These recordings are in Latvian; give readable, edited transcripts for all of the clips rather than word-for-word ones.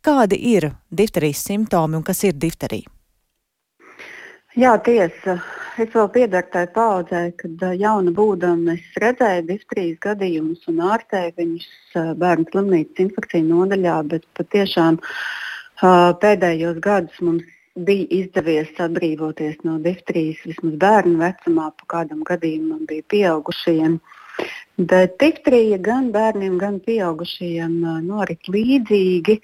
kādi ir difterijas simptomi un kas ir difterija? Jā, tiesa. Es vēl piedaru tai paaudzē, kad jauna būdama es redzēju difterijas gadījumus un ārstēju viņus bērnu slimnīcas infekciju nodaļā, bet patiešām pēdējos gadus mums bija izdevies atbrīvoties no difterijas vismaz bērnu vecumā, pa kādam gadījumam bija pieaugušajiem. Bet difterija gan bērniem, gan pieaugušajiem norit līdzīgi.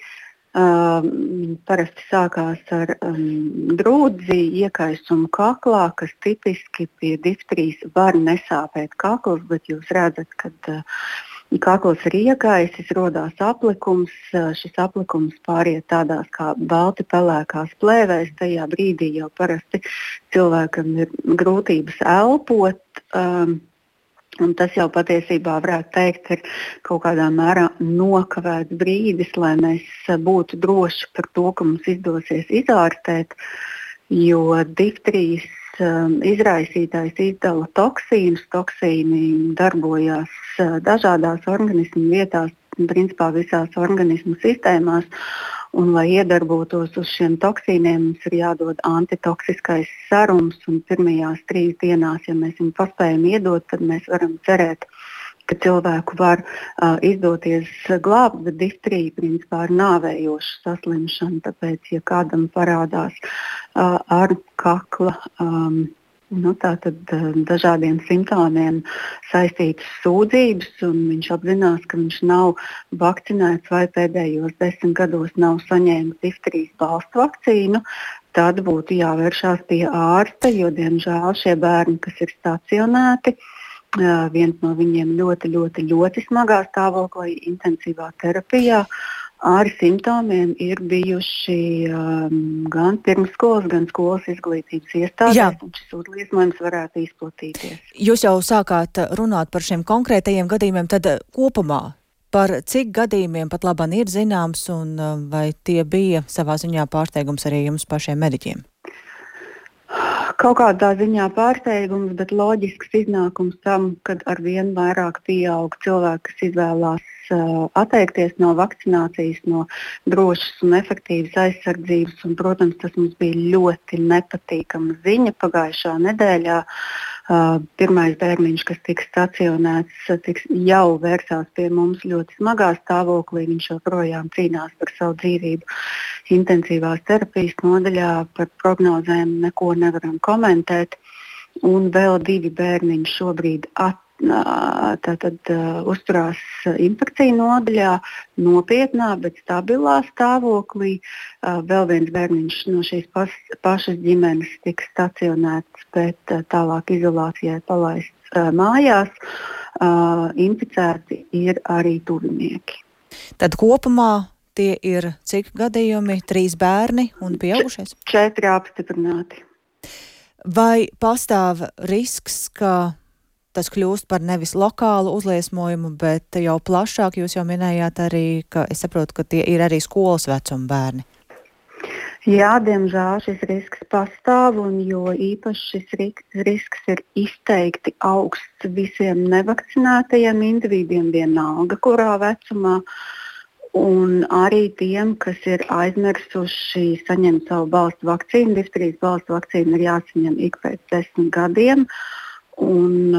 Parasti sākās ar drūdzi, iekaisumu kaklā, kas tipiski pie difterijas var nesāpēt kakls, bet jūs redzat, kad kakls ir iekaisis, rodās aplikums, šis aplikums pāriet tādās kā balti pelēkās plēvēs, tajā brīdī jau parasti cilvēkam ir grūtības elpot. Un tas jau patiesībā varētu teikt, ir kaut kādā mērā nokavēts brīdis, lai mēs būtu droši par to, ka mums izdosies izārstēt, jo difterijas izraisītājs izdala toksīnus. Toksīni darbojās dažādās organismu vietās, principā visās organismu sistēmās. Un, lai iedarbotos uz šiem toksīniem, mums ir jādod antitoksiskais serums. Un pirmajās 3 dienās, ja mēs viņu paspējam iedot, tad mēs varam cerēt, ka cilvēku var izdoties glābt. Bet difterija principā ir nāvējoša saslimšana. Tāpēc, ja kādam parādās ar kakla tātad dažādiem simptomiem saistītas sūdzības, un viņš apzinās, ka viņš nav vakcinēts vai pēdējos 10 gados nav saņēmis difterijas balstu vakcīnu, tad būtu jāvēršās pie ārsta, jo, diemžēl, šie bērni, kas ir stacionēti, viens no viņiem ļoti smagā stāvoklī, intensīvā terapijā, ar simptomiem ir bijuši gan pirmsskolas, gan skolas izglītības iestādēs, un šis uzliesmojums varētu izplatīties. Jūs jau sākāt runāt par šiem konkrētajiem gadījumiem, tad kopumā par cik gadījumiem pat labāk ir zināms, un vai tie bija savā ziņā pārsteigums arī jums pašiem mediķiem? Kaut kādā ziņā pārsteigums, bet loģisks iznākums tam, kad arvien vairāk pieaug cilvēki, kas izvēlās atteikties no vakcinācijas, no drošas un efektīvas aizsardzības. Un, protams, tas mums bija ļoti nepatīkama ziņa pagājušā nedēļā. Pirmais bērniņš, kas tika stacionēts, jau vērsās pie mums ļoti smagā stāvoklī. Viņš joprojām cīnās par savu dzīvību intensīvās terapijas nodaļā. Par prognozēm neko nevaram komentēt. Un vēl 2 bērniņi šobrīd uzturās infekciju nodaļā, nopietnā, bet stabilā stāvoklī. Vēl viens bērniņš no šīs pašas ģimenes tika stacionēts, bet tālāk izolācijai palaists mājās. Inficēti ir arī tuvinieki. Tad kopumā tie ir cik gadījumi? 3 bērni un pieaugušais? 4 apstiprināti. Vai pastāv risks, ka tas kļūst par nevis lokālu uzliesmojumu, bet jau plašāk? Jūs jau minējāt arī, ka es saprotu, ka tie ir arī skolas vecuma bērni. Jā, diemžēl šis risks pastāv, un jo īpaši šis risks ir izteikti augsts visiem nevakcinētajiem individiem, vienalga kurā vecumā, un arī tiem, kas ir aizmirsuši saņemt savu balstu vakcīnu. Difterijas balstu vakcīnu ir jāsaņem ik pēc 10 gadiem. Un,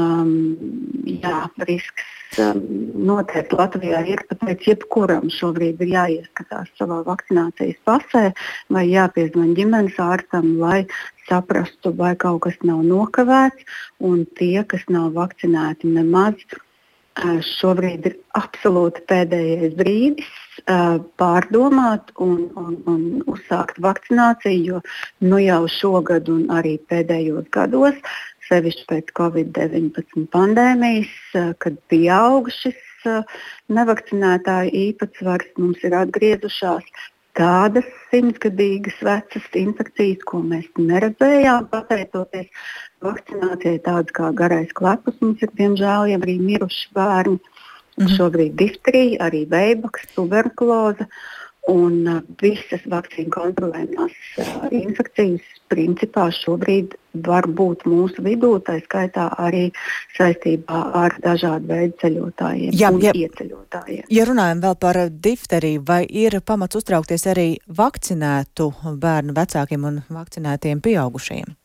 risks noteikti Latvijā ir, tāpēc jebkuram šobrīd ir jāieskatās savā vakcinācijas pasē vai jāpiezvan ģimenes ārstam, lai saprastu, vai kaut kas nav nokavēts. Un tie, kas nav vakcinēti nemaz, šobrīd ir absolūti pēdējais brīdis pārdomāt un uzsākt vakcināciju, jo jau šogad un arī pēdējos gados, sevišķi pēc Covid-19 pandēmijas, kad pieaug šis nevakcinētāju īpatsvars, mums ir atgriezušās tādas 100-gadīgas vecas infekcijas, ko mēs neredzējām pateicoties vakcinācijai, tādas kā garais klepus. Mums ir, diemžēl, jau arī miruši bērni. Šobrīd difterija, arī veibaks, tuberkuloze. Un visas vakcīnu kontrolējumās infekcijas principā šobrīd var būt mūsu vidū, tā skaitā arī saistībā ar dažādu veidu ceļotājiem un ieceļotājiem. Ja runājam vēl par difteriju, vai ir pamats uztraukties arī vakcinētu bērnu vecākiem un vakcinētiem pieaugušajiem?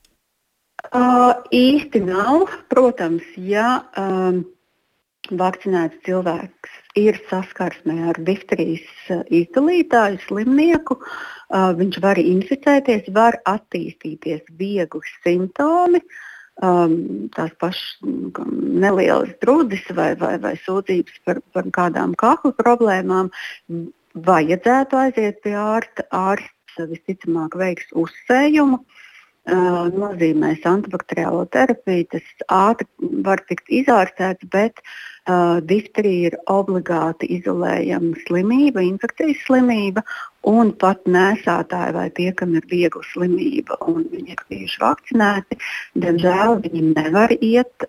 Īsti nav. Protams, ja vakcinēts cilvēks ir saskarsmē ar difterijas izdalītāju slimnieku, viņš var inficēties, var attīstīties viegli simptomi, tās pašas nelielas drudzis vai sūdzības par kādām kakla problēmām, vajadzētu aiziet pie ārsta. Ārsts visticamāk veiks uzsējumu, nozīmēs antibakteriālo terapiju, tas ātri var tikt izārstēts, bet difterija ir obligāti izolējama slimība, infekcijas slimība, un pat nēsātāji vai tie, kam ir viegla slimība un viņi ir bijuši vakcinēti, diemžēl viņi nevar iet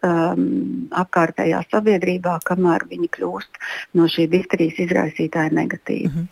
apkārtējā sabiedrībā, kamēr viņi kļūst no šī difterijas izraisītāja negatīvi.